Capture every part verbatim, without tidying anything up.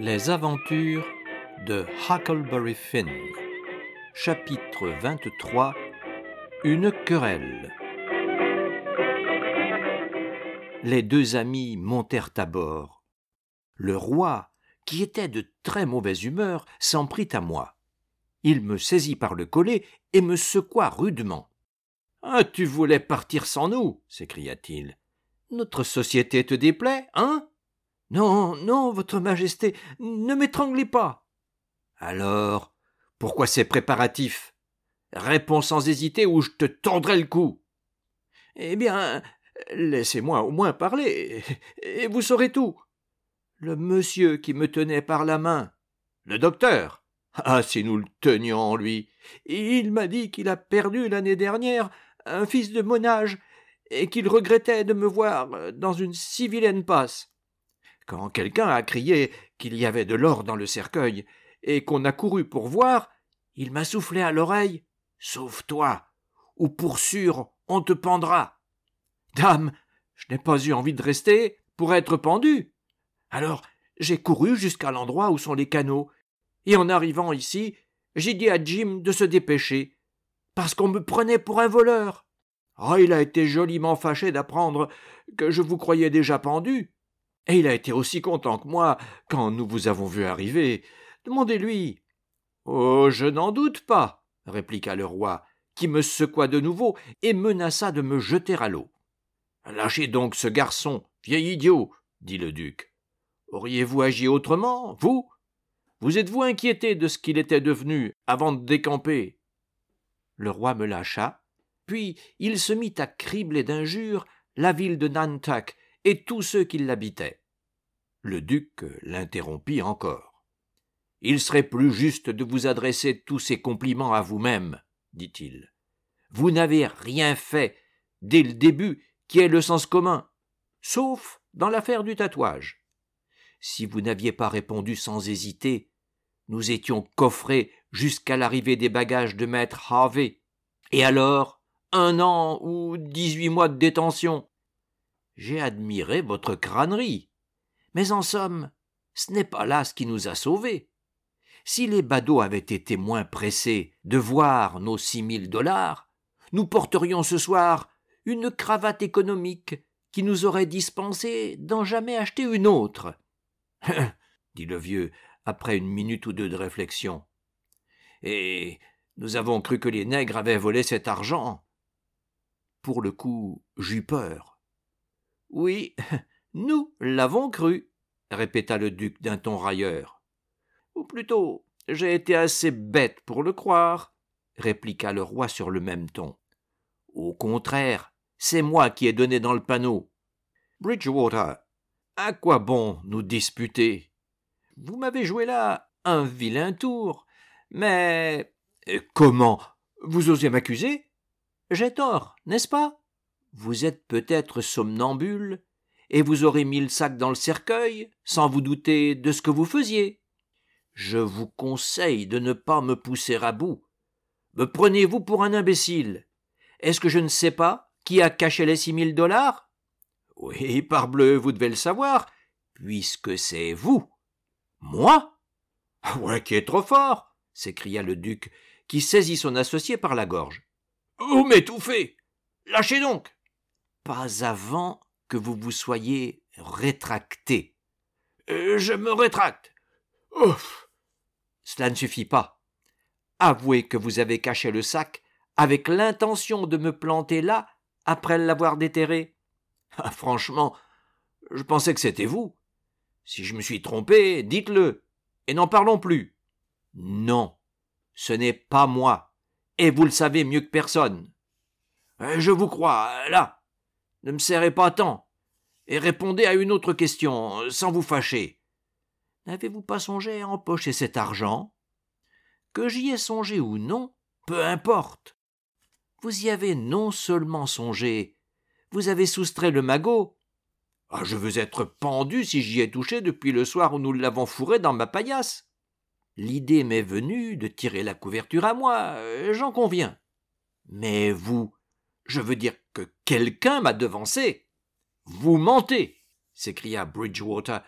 Les aventures de Huckleberry Finn. Chapitre vingt-trois. Une querelle. Les deux amis montèrent à bord. Le roi, qui était de très mauvaise humeur, s'en prit à moi. Il me saisit par le collet et me secoua rudement. « Ah, tu voulais partir sans nous » s'écria-t-il. « Notre société te déplaît, hein ?»« Non, non, votre majesté, ne m'étranglez pas !»« Alors, pourquoi ces préparatifs ? Réponds sans hésiter ou je te tordrai le cou !»« Eh bien, laissez-moi au moins parler, et vous saurez tout. Le monsieur qui me tenait par la main, le docteur, ah, si nous le tenions en lui, il m'a dit qu'il a perdu l'année dernière un fils de mon âge et qu'il regrettait de me voir dans une si vilaine passe. Quand quelqu'un a crié qu'il y avait de l'or dans le cercueil et qu'on a couru pour voir, il m'a soufflé à l'oreille « Sauve-toi, ou pour sûr on te pendra !» Dame, je n'ai pas eu envie de rester pour être pendu. Alors j'ai couru jusqu'à l'endroit où sont les canaux, et en arrivant ici, j'ai dit à Jim de se dépêcher, parce qu'on me prenait pour un voleur. Oh, il a été joliment fâché d'apprendre que je vous croyais déjà pendu. Et il a été aussi content que moi quand nous vous avons vu arriver. Demandez-lui. « Oh, je n'en doute pas, » répliqua le roi, qui me secoua de nouveau et menaça de me jeter à l'eau. « Lâchez donc ce garçon, vieil idiot, » dit le duc. « Auriez-vous agi autrement, vous ? Vous êtes-vous inquiété de ce qu'il était devenu avant de décamper ?» Le roi me lâcha, puis il se mit à cribler d'injures la ville de Nantucket et tous ceux qui l'habitaient. Le duc l'interrompit encore. « Il serait plus juste de vous adresser tous ces compliments à vous-même, » dit-il. « Vous n'avez rien fait, dès le début, qui ait le sens commun, sauf dans l'affaire du tatouage. Si vous n'aviez pas répondu sans hésiter, nous étions coffrés jusqu'à l'arrivée des bagages de maître Harvey. Et alors, un an ou dix-huit mois de détention. J'ai admiré votre crânerie, mais en somme, ce n'est pas là ce qui nous a sauvés. Si les badauds avaient été moins pressés de voir nos six mille dollars, nous porterions ce soir une cravate économique qui nous aurait dispensé d'en jamais acheter une autre. « dit le vieux, après une minute ou deux de réflexion. « Et nous avons cru que les nègres avaient volé cet argent. » Pour le coup, j'eus peur. « Oui, nous l'avons cru, » répéta le duc d'un ton railleur. « Ou plutôt, j'ai été assez bête pour le croire, » répliqua le roi sur le même ton. « Au contraire, c'est moi qui ai donné dans le panneau. Bridgewater, à quoi bon nous disputer ? Vous m'avez joué là un vilain tour, mais... »« Comment ? Vous osez m'accuser ? J'ai tort, n'est-ce pas ? Vous êtes peut-être somnambule, et vous aurez mis le sac dans le cercueil, sans vous douter de ce que vous faisiez. Je vous conseille de ne pas me pousser à bout. Me prenez-vous pour un imbécile ? Est-ce que je ne sais pas qui a caché les six mille dollars ? Oui, parbleu, vous devez le savoir, puisque c'est vous. Moi ? Ouais, qui est trop fort, s'écria le duc, qui saisit son associé par la gorge. Vous m'étouffez ! Lâchez donc ! Pas avant que vous vous soyez rétracté. Euh, je me rétracte. Ouf ! Cela ne suffit pas. Avouez que vous avez caché le sac avec l'intention de me planter là après l'avoir déterré. Ah, franchement, je pensais que c'était vous. Si je me suis trompé, dites-le, et n'en parlons plus. Non, ce n'est pas moi, et vous le savez mieux que personne. Je vous crois, là. Ne me serrez pas tant, et répondez à une autre question, sans vous fâcher. N'avez-vous pas songé à empocher cet argent ? Que j'y ai songé ou non, peu importe. Vous y avez non seulement songé, vous avez soustrait le magot. Ah, je veux être pendu si j'y ai touché depuis le soir où nous l'avons fourré dans ma paillasse. L'idée m'est venue de tirer la couverture à moi, j'en conviens. Mais vous, je veux dire que quelqu'un m'a devancé. Vous mentez, s'écria Bridgewater,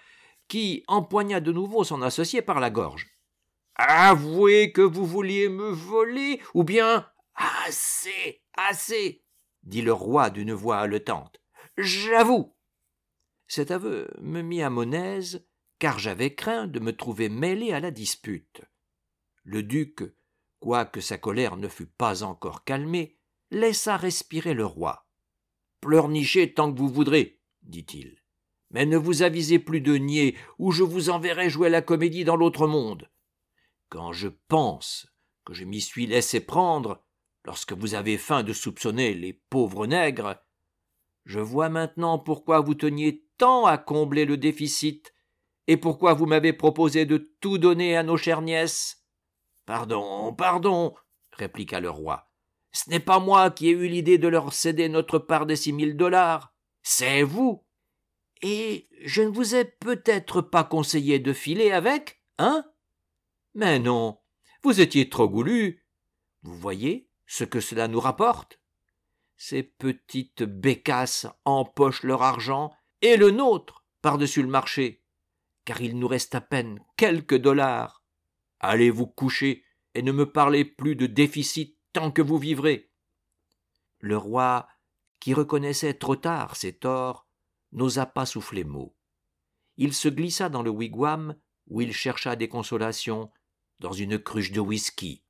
qui empoigna de nouveau son associé par la gorge. « Avouez que vous vouliez me voler, ou bien… »« Assez, assez !» dit le roi d'une voix haletante. « J'avoue !» Cet aveu me mit à mon aise, car j'avais craint de me trouver mêlé à la dispute. Le duc, quoique sa colère ne fût pas encore calmée, laissa respirer le roi. « Pleurnichez tant que vous voudrez, » dit-il, « mais ne vous avisez plus de nier, ou je vous enverrai jouer la comédie dans l'autre monde. Quand je pense que je m'y suis laissé prendre, lorsque vous avez feint de soupçonner les pauvres nègres, je vois maintenant pourquoi vous teniez tant à combler le déficit, et pourquoi vous m'avez proposé de tout donner à nos chères nièces. »« Pardon, pardon, » répliqua le roi. « Ce n'est pas moi qui ai eu l'idée de leur céder notre part des six mille dollars, c'est vous. Et je ne vous ai peut-être pas conseillé de filer avec, hein? Mais non, vous étiez trop goulu. Vous voyez ce que cela nous rapporte? Ces petites bécasses empochent leur argent et le nôtre par-dessus le marché, car il nous reste à peine quelques dollars. Allez vous coucher et ne me parlez plus de déficit tant que vous vivrez. » Le roi, qui reconnaissait trop tard ses torts, n'osa pas souffler mot. Il se glissa dans le wigwam où il chercha des consolations dans une cruche de whisky.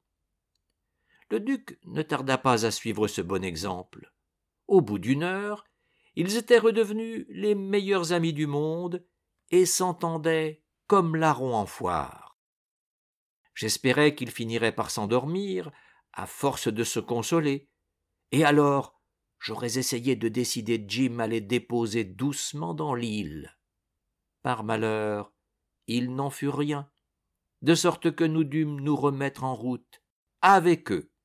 Le duc ne tarda pas à suivre ce bon exemple. Au bout d'une heure, ils étaient redevenus les meilleurs amis du monde et s'entendaient comme larrons en foire. J'espérais qu'ils finiraient par s'endormir à force de se consoler, et alors j'aurais essayé de décider Jim à les déposer doucement dans l'île. Par malheur, il n'en fut rien, de sorte que nous dûmes nous remettre en route avec eux